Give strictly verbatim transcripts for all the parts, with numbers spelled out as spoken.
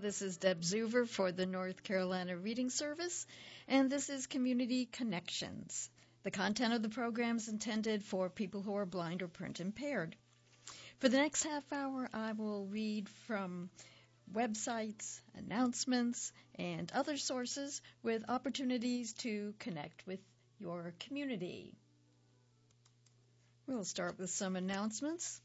This is Deb Zuver for the North Carolina Reading Service, and this is Community Connections. The content of the program is intended for people who are blind or print impaired. For the next half hour, I will read from websites, announcements, and other sources with opportunities to connect with your community. We'll start with some announcements.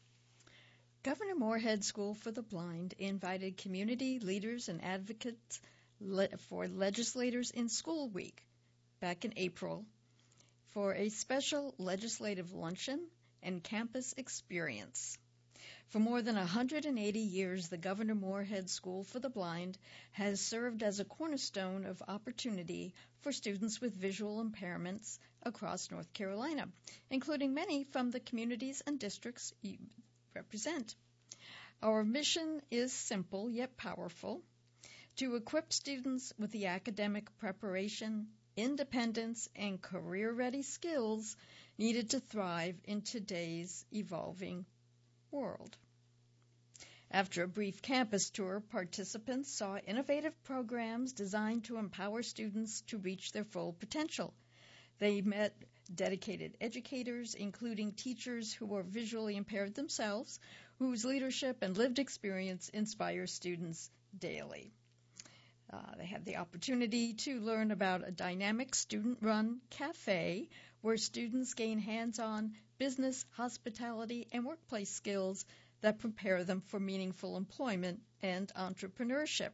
Governor Moorhead School for the Blind invited community leaders and advocates le- for legislators in School Week back in April for a special legislative luncheon and campus experience. For more than one hundred eighty years, the Governor Moorhead School for the Blind has served as a cornerstone of opportunity for students with visual impairments across North Carolina, including many from the communities and districts you represent. Our mission is simple yet powerful: to equip students with the academic preparation, independence, and career-ready skills needed to thrive in today's evolving world. After a brief campus tour, participants saw innovative programs designed to empower students to reach their full potential. They met dedicated educators, including teachers who are visually impaired themselves, whose leadership and lived experience inspire students daily. Uh, they had the opportunity to learn about a dynamic student-run cafe where students gain hands-on business, hospitality, and workplace skills that prepare them for meaningful employment and entrepreneurship.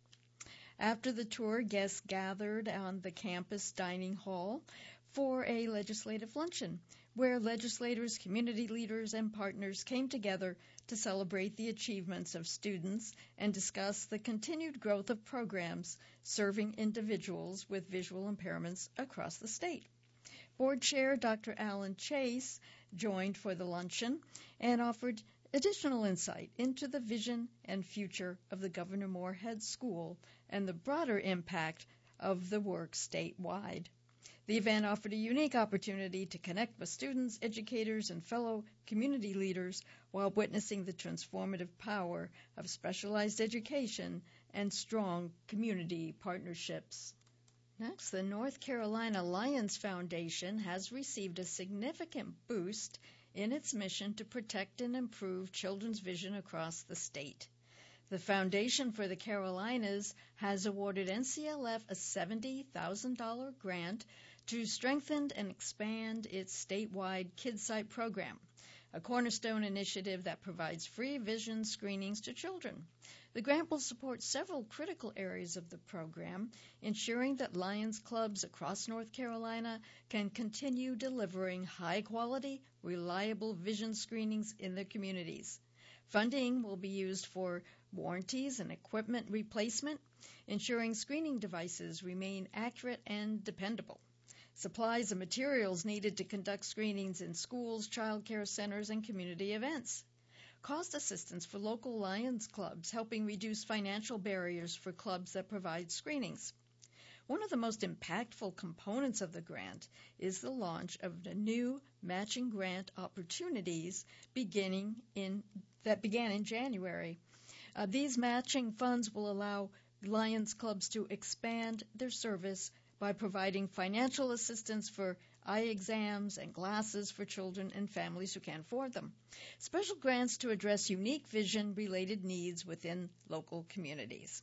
After the tour, guests gathered on the campus dining hall for a legislative luncheon, where legislators, community leaders, and partners came together to celebrate the achievements of students and discuss the continued growth of programs serving individuals with visual impairments across the state. Board Chair Doctor Alan Chase joined for the luncheon and offered additional insight into the vision and future of the Governor Moorhead School and the broader impact of the work statewide. The event offered a unique opportunity to connect with students, educators, and fellow community leaders while witnessing the transformative power of specialized education and strong community partnerships. Next, the North Carolina Lions Foundation has received a significant boost in its mission to protect and improve children's vision across the state. The Foundation for the Carolinas has awarded N C L F a seventy thousand dollars grant to strengthen and expand its statewide KidSight program, a cornerstone initiative that provides free vision screenings to children. The grant will support several critical areas of the program, ensuring that Lions clubs across North Carolina can continue delivering high-quality, reliable vision screenings in their communities. Funding will be used for warranties and equipment replacement, ensuring screening devices remain accurate and dependable. Supplies and materials needed to conduct screenings in schools, child care centers, and community events. Cost assistance for local Lions clubs, helping reduce financial barriers for clubs that provide screenings. One of the most impactful components of the grant is the launch of the new matching grant opportunities beginning in that began in January. Uh, these matching funds will allow Lions clubs to expand their service by providing financial assistance for eye exams and glasses for children and families who can't afford them. Special grants to address unique vision-related needs within local communities.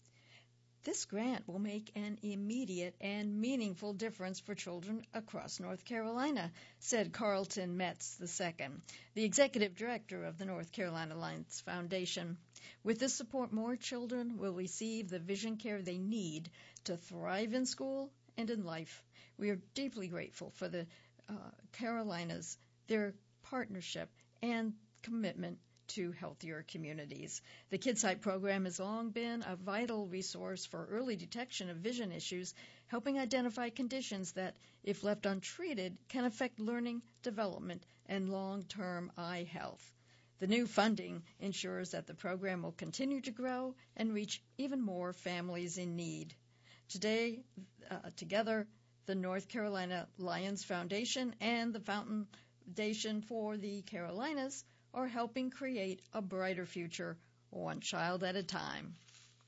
This grant will make an immediate and meaningful difference for children across North Carolina, said Carlton Metz the second, the executive director of the North Carolina Lions Foundation. With this support, more children will receive the vision care they need to thrive in school and in life. We are deeply grateful for the uh, Carolinas, their partnership and commitment to healthier communities. The KidSight program has long been a vital resource for early detection of vision issues, helping identify conditions that, if left untreated, can affect learning, development, and long-term eye health. The new funding ensures that the program will continue to grow and reach even more families in need. Today, uh, together, the North Carolina Lions Foundation and the Foundation for the Carolinas are helping create a brighter future, one child at a time.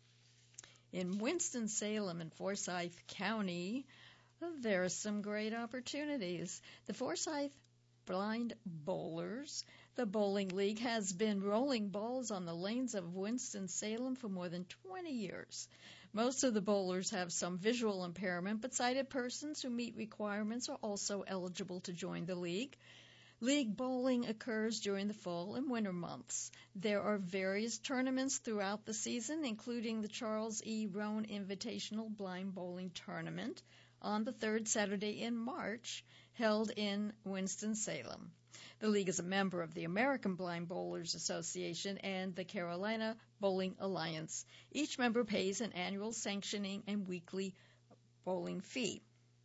In Winston-Salem and Forsyth County, there are some great opportunities. The Forsyth Blind Bowlers, the bowling league, has been rolling balls on the lanes of Winston-Salem for more than twenty years. Most of the bowlers have some visual impairment, but sighted persons who meet requirements are also eligible to join the league. League bowling occurs during the fall and winter months. There are various tournaments throughout the season, including the Charles E. Roan Invitational Blind Bowling Tournament on the third Saturday in March, held in Winston-Salem. The league is a member of the American Blind Bowlers Association and the Carolina Bowling Alliance. Each member pays an annual sanctioning and weekly bowling fee.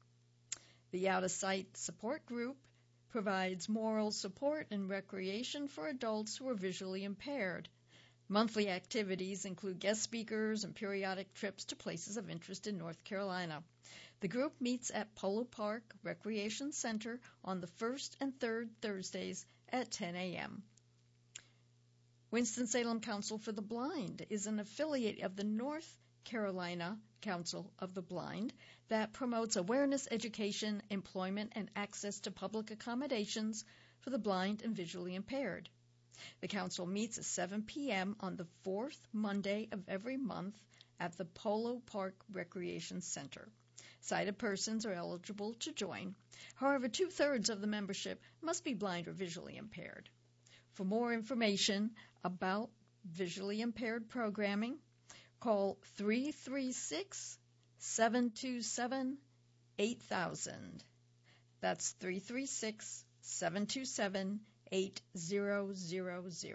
The Out of Sight Support Group provides moral support and recreation for adults who are visually impaired. Monthly activities include guest speakers and periodic trips to places of interest in North Carolina. The group meets at Polo Park Recreation Center on the first and third Thursdays at ten a.m. Winston-Salem Council for the Blind is an affiliate of the North Carolina Council of the Blind that promotes awareness, education, employment, and access to public accommodations for the blind and visually impaired. The council meets at seven p.m. on the fourth Monday of every month at the Polo Park Recreation Center. Sighted persons are eligible to join. However, two-thirds of the membership must be blind or visually impaired. For more information about visually impaired programming, call three three six, seven two seven, eight thousand. That's three three six, seven two seven, eight thousand.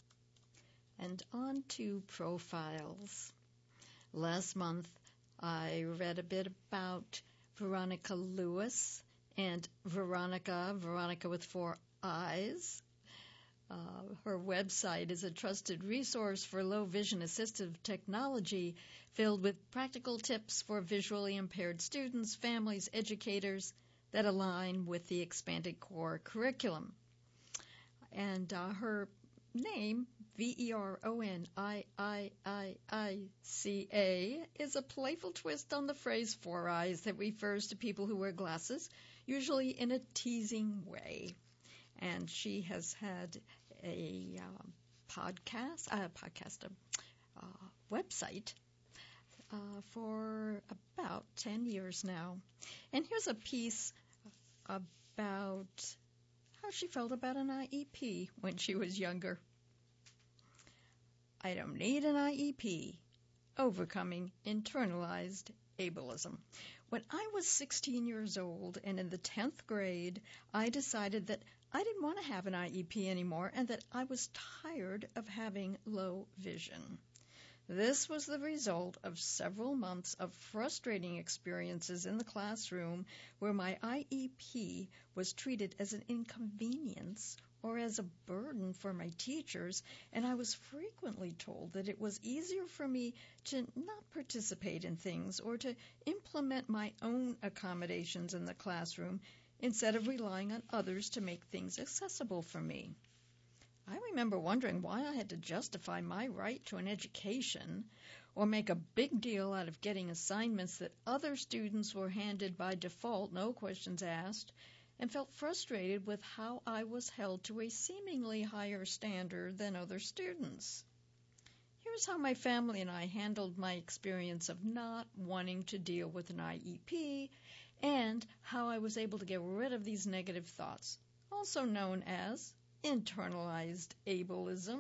And on to profiles. Last month, I read a bit about Veronica Lewis and Veronica, Veronica with four eyes. Uh, her website is a trusted resource for low vision assistive technology filled with practical tips for visually impaired students, families, educators that align with the expanded core curriculum. And uh, her name, V E R O N I I I I C A, is a playful twist on the phrase four eyes that refers to people who wear glasses, usually in a teasing way. And she has had a uh, podcast, a uh, podcast, a uh, website uh, for about ten years now. And here's a piece about how she felt about an I E P when she was younger. I don't need an I E P. Overcoming internalized ableism. When I was sixteen years old and in the tenth grade, I decided that I didn't want to have an I E P anymore and that I was tired of having low vision. This was the result of several months of frustrating experiences in the classroom where my I E P was treated as an inconvenience or as a burden for my teachers, and I was frequently told that it was easier for me to not participate in things or to implement my own accommodations in the classroom instead of relying on others to make things accessible for me. I remember wondering why I had to justify my right to an education or make a big deal out of getting assignments that other students were handed by default, no questions asked, and felt frustrated with how I was held to a seemingly higher standard than other students. Here's how my family and I handled my experience of not wanting to deal with an I E P and how I was able to get rid of these negative thoughts, also known as internalized ableism.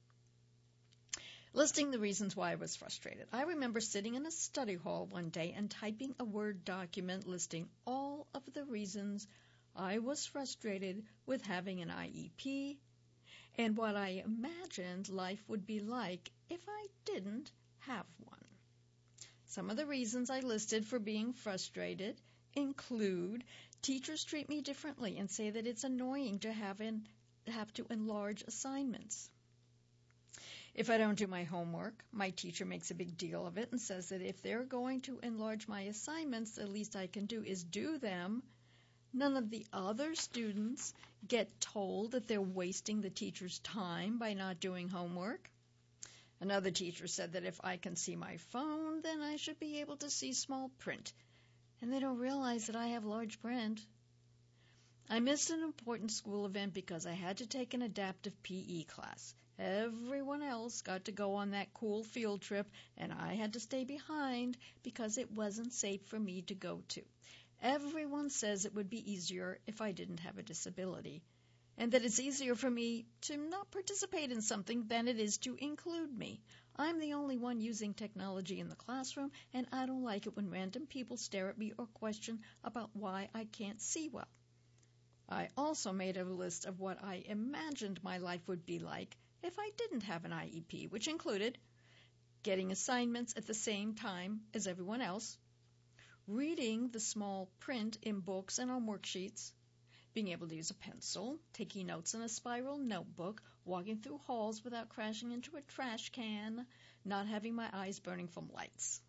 Listing the reasons why I was frustrated. I remember sitting in a study hall one day and typing a Word document listing all of the reasons I was frustrated with having an I E P and what I imagined life would be like if I didn't have one. Some of the reasons I listed for being frustrated include teachers treat me differently and say that it's annoying to have, in, have to enlarge assignments. If I don't do my homework, my teacher makes a big deal of it and says that if they're going to enlarge my assignments, the least I can do is do them. None of the other students get told that they're wasting the teacher's time by not doing homework. Another teacher said that if I can see my phone, then I should be able to see small print. And they don't realize that I have large print. I missed an important school event because I had to take an adaptive P E class. Everyone else got to go on that cool field trip, and I had to stay behind because it wasn't safe for me to go to. Everyone says it would be easier if I didn't have a disability, and that it's easier for me to not participate in something than it is to include me. I'm the only one using technology in the classroom, and I don't like it when random people stare at me or question about why I can't see well. I also made a list of what I imagined my life would be like if I didn't have an I E P, which included getting assignments at the same time as everyone else, reading the small print in books and on worksheets, being able to use a pencil, taking notes in a spiral notebook, walking through halls without crashing into a trash can, not having my eyes burning from lights.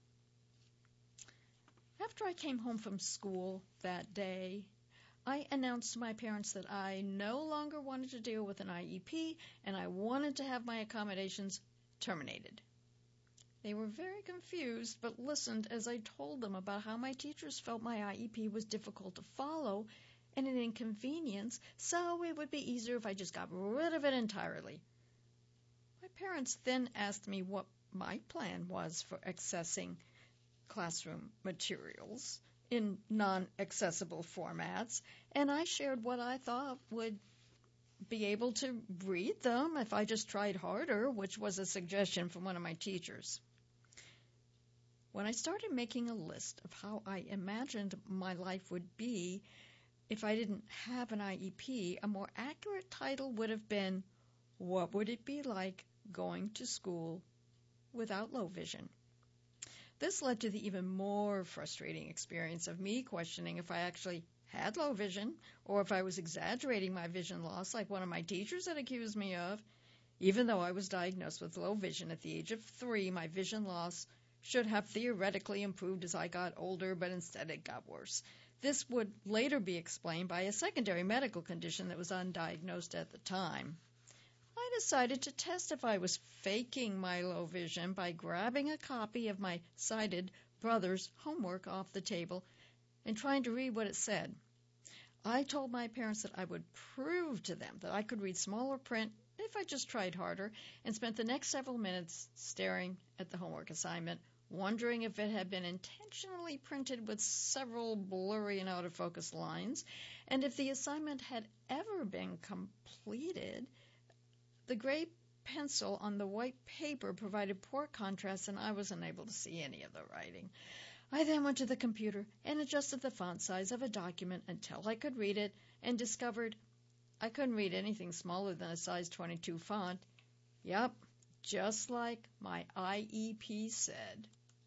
After I came home from school that day, I announced to my parents that I no longer wanted to deal with an I E P and I wanted to have my accommodations terminated. They were very confused, but listened as I told them about how my teachers felt my I E P was difficult to follow and an inconvenience, so it would be easier if I just got rid of it entirely. My parents then asked me what my plan was for accessing classroom materials in non-accessible formats, and I shared what I thought would be able to read them if I just tried harder, which was a suggestion from one of my teachers. When I started making a list of how I imagined my life would be if I didn't have an I E P, a more accurate title would have been, "What Would It Be Like Going to School Without Low Vision?" This led to the even more frustrating experience of me questioning if I actually had low vision or if I was exaggerating my vision loss like one of my teachers had accused me of. Even though I was diagnosed with low vision at the age of three, my vision loss should have theoretically improved as I got older, but instead it got worse. This would later be explained by a secondary medical condition that was undiagnosed at the time. I decided to test if I was faking my low vision by grabbing a copy of my sighted brother's homework off the table and trying to read what it said. I told my parents that I would prove to them that I could read smaller print if I just tried harder, and spent the next several minutes staring at the homework assignment, wondering if it had been intentionally printed with several blurry and out-of-focus lines, and if the assignment had ever been completed. The gray pencil on the white paper provided poor contrast, and I was unable to see any of the writing. I then went to the computer and adjusted the font size of a document until I could read it, and discovered I couldn't read anything smaller than a size twenty-two font. Yep, just like my I E P said.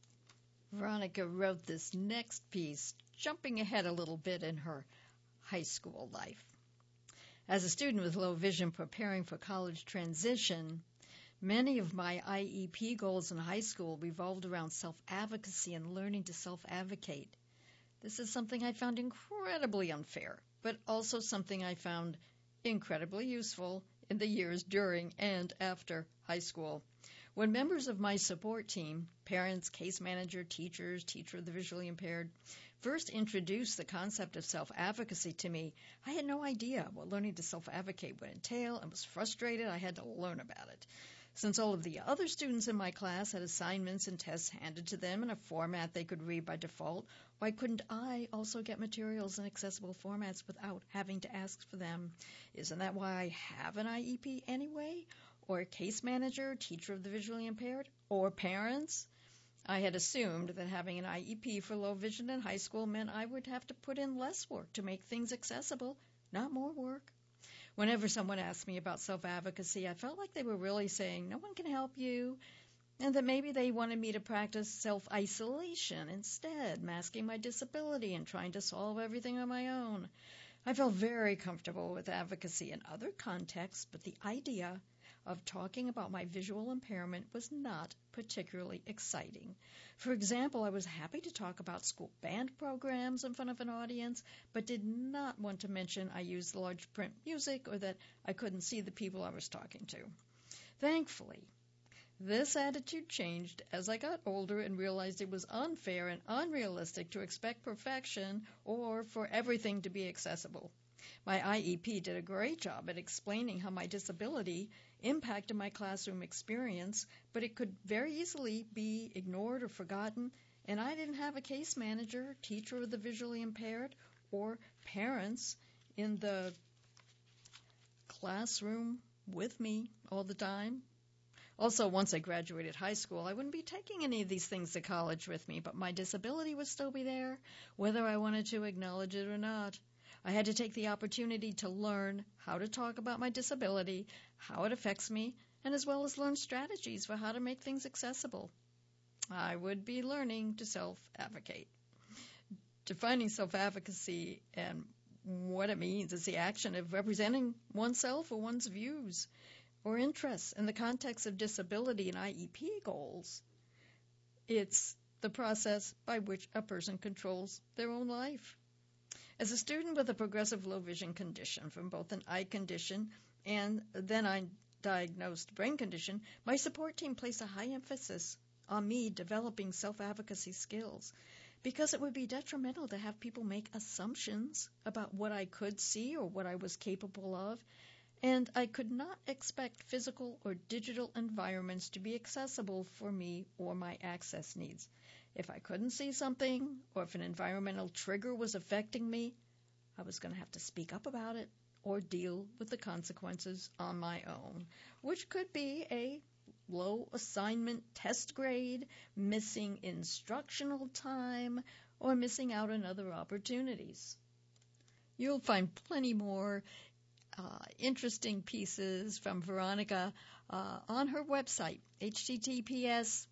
Veronica wrote this next piece, jumping ahead a little bit in her high school life. As a student with low vision preparing for college transition, many of my I E P goals in high school revolved around self-advocacy and learning to self-advocate. This is something I found incredibly unfair, but also something I found incredibly useful in the years during and after high school. When members of my support team, parents, case manager, teachers, teacher of the visually impaired, first introduced the concept of self-advocacy to me, I had no idea what learning to self-advocate would entail and was frustrated I had to learn about it. Since all of the other students in my class had assignments and tests handed to them in a format they could read by default, why couldn't I also get materials in accessible formats without having to ask for them? Isn't that why I have an I E P anyway? Or a case manager, teacher of the visually impaired? Or parents? I had assumed that having an I E P for low vision in high school meant I would have to put in less work to make things accessible, not more work. Whenever someone asked me about self-advocacy, I felt like they were really saying, no one can help you, and that maybe they wanted me to practice self-isolation instead, masking my disability and trying to solve everything on my own. I felt very comfortable with advocacy in other contexts, but the idea of talking about my visual impairment was not particularly exciting. For example, I was happy to talk about school band programs in front of an audience, but did not want to mention I used large print music or that I couldn't see the people I was talking to. Thankfully, This attitude changed as I got older and realized it was unfair and unrealistic to expect perfection or for everything to be accessible. My I E P did a great job at explaining how my disability impacted my classroom experience, but it could very easily be ignored or forgotten, and I didn't have a case manager, teacher of the visually impaired, or parents in the classroom with me all the time. Also, once I graduated high school, I wouldn't be taking any of these things to college with me, but my disability would still be there, whether I wanted to acknowledge it or not. I had to take the opportunity to learn how to talk about my disability, how it affects me, and as well as learn strategies for how to make things accessible. I would be learning to self-advocate. Defining self-advocacy and what it means is the action of representing oneself or one's views or interests in the context of disability and I E P goals. It's the process by which a person controls their own life. As a student with a progressive low vision condition from both an eye condition and then I diagnosed brain condition, my support team placed a high emphasis on me developing self-advocacy skills because it would be detrimental to have people make assumptions about what I could see or what I was capable of, and I could not expect physical or digital environments to be accessible for me or my access needs. If I couldn't see something, or if an environmental trigger was affecting me, I was going to have to speak up about it or deal with the consequences on my own, which could be a low assignment test grade, missing instructional time, or missing out on other opportunities. You'll find plenty more uh, interesting pieces from Veronica uh, on her website, H T T P S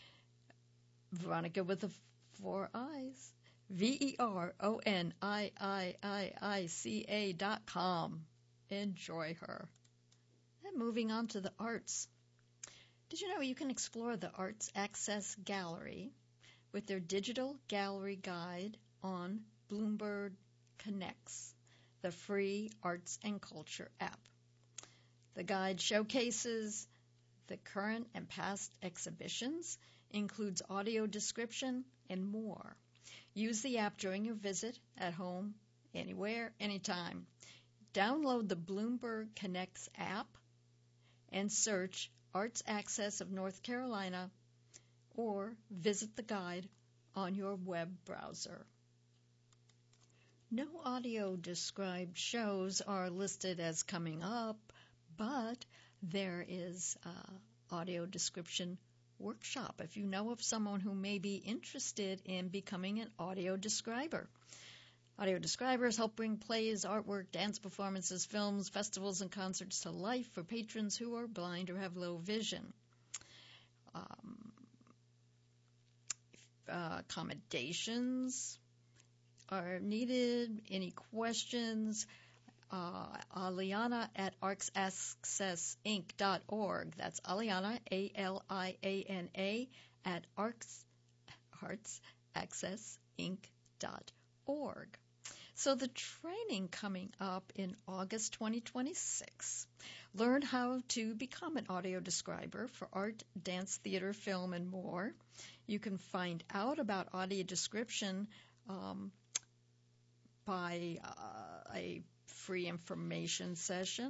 Veronica with the four eyes, V E R O N I I I I C A dot com. Enjoy her. And moving on to the arts. Did you know you can explore the Arts Access Gallery with their digital gallery guide on Bloomberg Connects, the free arts and culture app? The guide showcases the current and past exhibitions, includes audio description, and more. Use the app during your visit, at home, anywhere, anytime. Download the Bloomberg Connects app and search Arts Access of North Carolina or visit the guide on your web browser. No audio described shows are listed as coming up, but there is an audio description workshop if you know of someone who may be interested in becoming an audio describer. Audio describers help bring plays, artwork, dance performances, films, festivals, and concerts to life for patrons who are blind or have low vision. Um, uh, accommodations are needed. Any questions? Uh, Aliana at arts access inc dot org. That's Aliana, A L I A N A, at arts, arts access inc dot org. So the training coming up in August twenty twenty-six. Learn how to become an audio describer for art, dance, theater, film, and more. You can find out about audio description um, by uh, a free information session.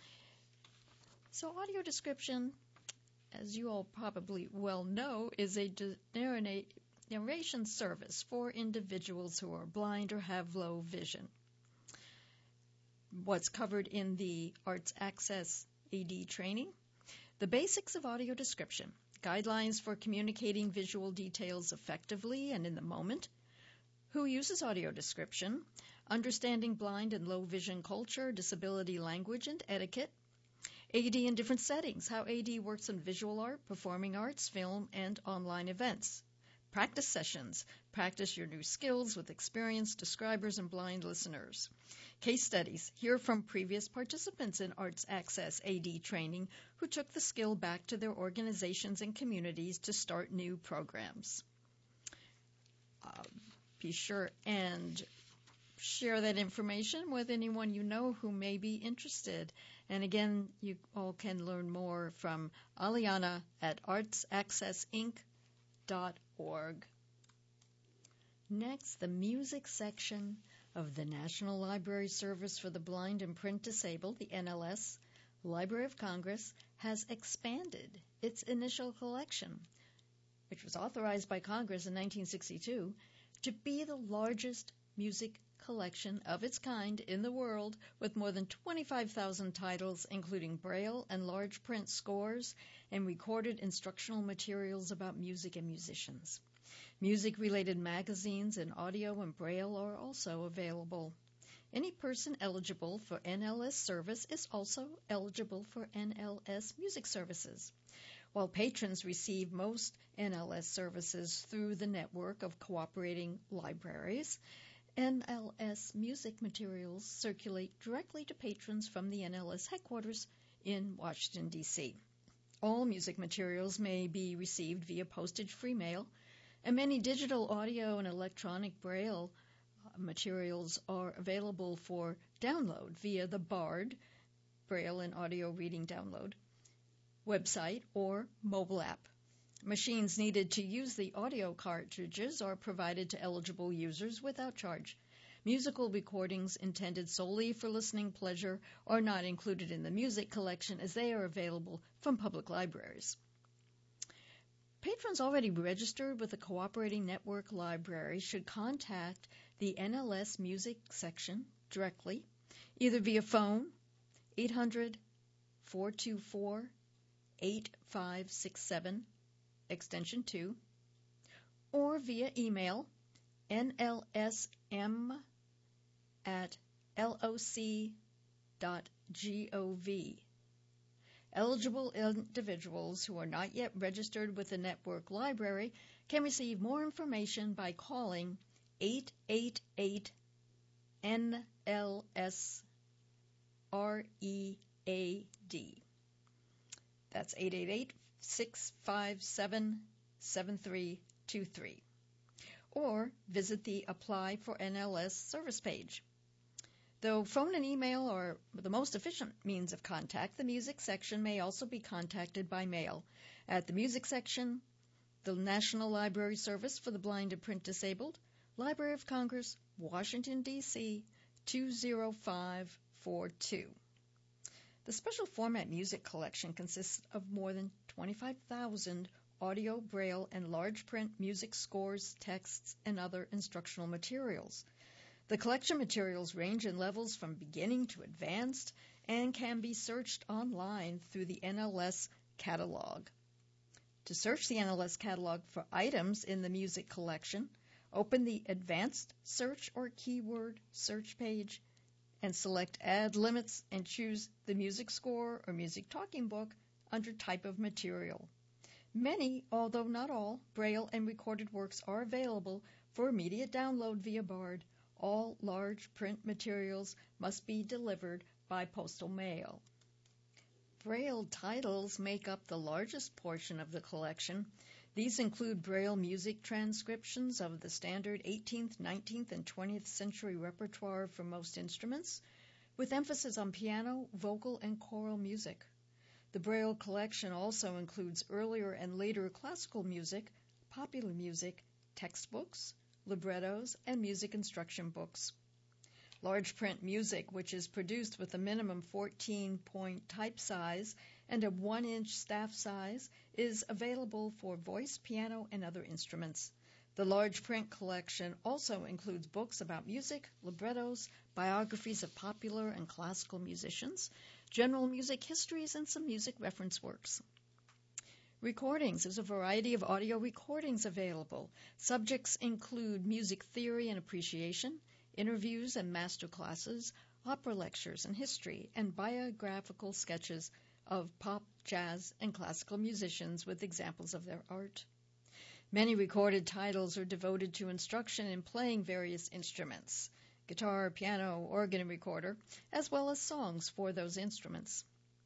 So audio description, as you all probably well know, is a narration service for individuals who are blind or have low vision. What's covered in the Arts Access A D training? The basics of audio description, guidelines for communicating visual details effectively and in the moment, who uses audio description, understanding blind and low vision culture, disability language, and etiquette, A D in different settings, how A D works in visual art, performing arts, film, and online events. Practice sessions, practice your new skills with experienced describers and blind listeners. Case studies, hear from previous participants in Arts Access A D training who took the skill back to their organizations and communities to start new programs. Uh, be sure and share that information with anyone you know who may be interested. And again, you all can learn more from Aliana at arts access inc dot org. Next, the music section of the National Library Service for the Blind and Print Disabled, the N L S, Library of Congress, has expanded its initial collection, which was authorized by Congress in nineteen sixty-two, to be the largest music collection of its kind in the world, with more than twenty-five thousand titles, including Braille and large print scores and recorded instructional materials about music and musicians. Music-related magazines and audio and Braille are also available. Any person eligible for N L S service is also eligible for N L S music services. While patrons receive most N L S services through the network of cooperating libraries, N L S music materials circulate directly to patrons from the N L S headquarters in Washington, D C All music materials may be received via postage-free mail, and many digital audio and electronic Braille materials are available for download via the BARD, Braille and Audio Reading Download, website or mobile app. Machines needed to use the audio cartridges are provided to eligible users without charge. Musical recordings intended solely for listening pleasure are not included in the music collection, as they are available from public libraries. Patrons already registered with the Cooperating Network Library should contact the N L S Music section directly, either via phone, eight hundred, four two four, eight five six seven, extension two, or via email, N L S M at L O C dot gov. Eligible individuals who are not yet registered with the network library can receive more information by calling eight eight eight N L S R E A D. That's eight eight eight, six five seven, seven three two three. Or visit the Apply for N L S service page. Though phone and email are the most efficient means of contact, the music section may also be contacted by mail at the music section, the National Library Service for the Blind and Print Disabled, Library of Congress, Washington, D C two zero five four two. The special format music collection consists of more than twenty-five thousand audio, Braille, and large print music scores, texts, and other instructional materials. The collection materials range in levels from beginning to advanced and can be searched online through the N L S catalog. To search the N L S catalog for items in the music collection, open the Advanced Search or Keyword Search page and select Add Limits and choose the music score or music talking book under Type of Material. Many, although not all, Braille and recorded works are available for immediate download via BARD. All large print materials must be delivered by postal mail. Braille titles make up the largest portion of the collection. These include Braille music transcriptions of the standard eighteenth, nineteenth, and twentieth century repertoire for most instruments, with emphasis on piano, vocal, and choral music. The Braille collection also includes earlier and later classical music, popular music, textbooks, librettos, and music instruction books. Large print music, which is produced with a minimum fourteen-point type size and a one-inch staff size, is available for voice, piano, and other instruments. The large print collection also includes books about music, librettos, biographies of popular and classical musicians, general music histories, and some music reference works. Recordings. There's a variety of audio recordings available. Subjects include music theory and appreciation, interviews and master classes, opera lectures and history, and biographical sketches of pop, jazz, and classical musicians with examples of their art. Many recorded titles are devoted to instruction in playing various instruments, guitar, piano, organ, and recorder, as well as songs for those instruments.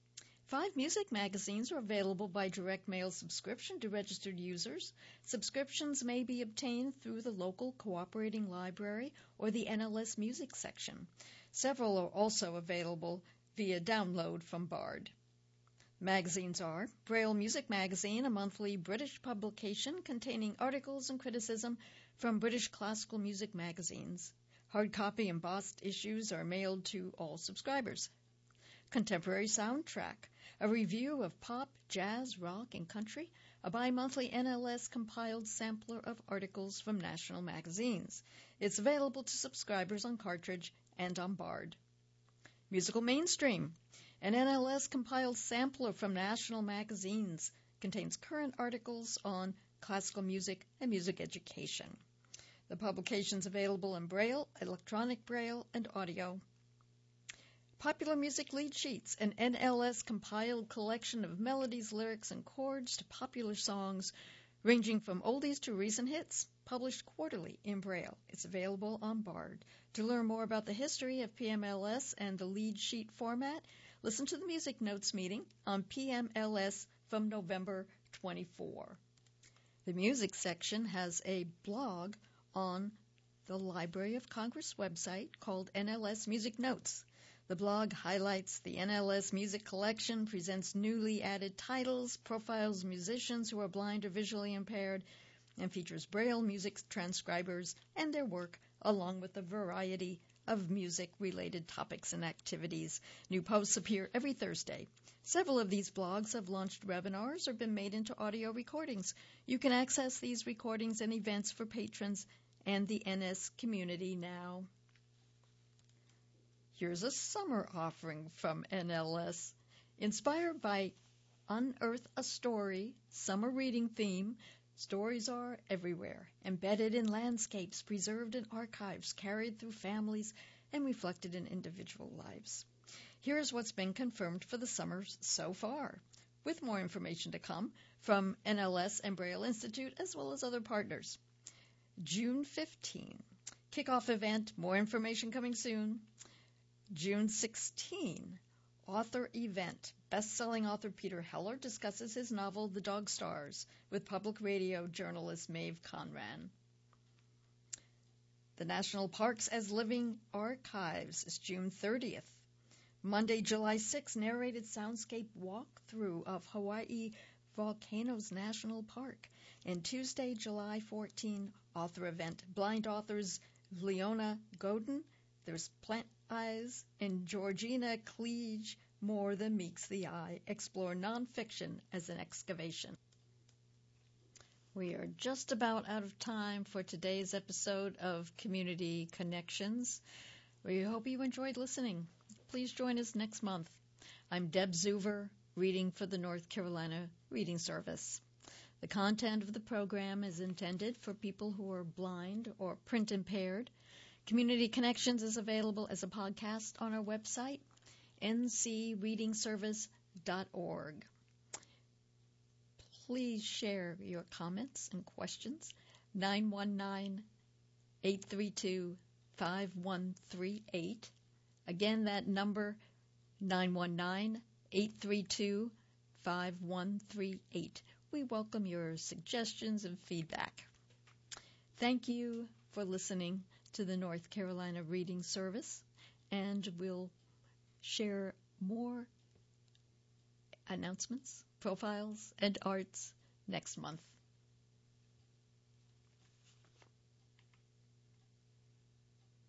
Five music magazines are available by direct mail subscription to registered users. Subscriptions may be obtained through the local cooperating library or the N L S Music section. Several are also available via download from Bard. Magazines are Braille Music Magazine, a monthly British publication containing articles and criticism from British classical music magazines. Hard copy embossed issues are mailed to all subscribers. Contemporary Soundtrack, a review of pop, jazz, rock, and country, a bi-monthly N L S compiled sampler of articles from national magazines. It's available to subscribers on cartridge and on Bard. Musical Mainstream, an N L S compiled sampler from national magazines, contains current articles on classical music and music education. The publication is available in Braille, electronic Braille, and audio. Popular Music Lead Sheets, an N L S compiled collection of melodies, lyrics, and chords to popular songs, ranging from oldies to recent hits, published quarterly in Braille. It's available on Bard. To learn more about the history of P M L S and the lead sheet format, listen to the Music Notes meeting on P M L S from November twenty-fourth. The music section has a blog on the Library of Congress website called N L S Music Notes. The blog highlights the N L S Music Collection, presents newly added titles, profiles musicians who are blind or visually impaired, and features Braille music transcribers and their work, along with a variety of music-related topics and activities. New posts appear every Thursday. Several of these blogs have launched webinars or been made into audio recordings. You can access these recordings and events for patrons and the N S community now. Here's a summer offering from N L S. Inspired by Unearth a Story summer reading theme, stories are everywhere, embedded in landscapes, preserved in archives, carried through families, and reflected in individual lives. Here's what's been confirmed for the summers so far, with more information to come from N L S and Braille Institute, as well as other partners. June fifteenth, kickoff event, more information coming soon. June sixteenth, author event. Best-selling author Peter Heller discusses his novel The Dog Stars with public radio journalist Maeve Conran. The National Parks as Living Archives is June thirtieth. Monday, July sixth, narrated soundscape walkthrough of Hawaii Volcanoes National Park. And Tuesday, July fourteenth, author event. Blind authors Leona Godin, there's Plant Eyes, and Georgina Cleage, More Than Meets the Eye, explore nonfiction as an excavation. We are just about out of time for today's episode of Community Connections. We hope you enjoyed listening. Please join us next month. I'm Deb Zuver, reading for the North Carolina Reading Service. The content of the program is intended for people who are blind or print impaired. Community Connections is available as a podcast on our website, n c reading service dot org. Please share your comments and questions. nine one nine, eight three two, five one three eight. Again, that number, nine one nine, eight three two, five one three eight. We welcome your suggestions and feedback. Thank you for listening to the North Carolina Reading Service, and we'll share more announcements, profiles, and arts next month.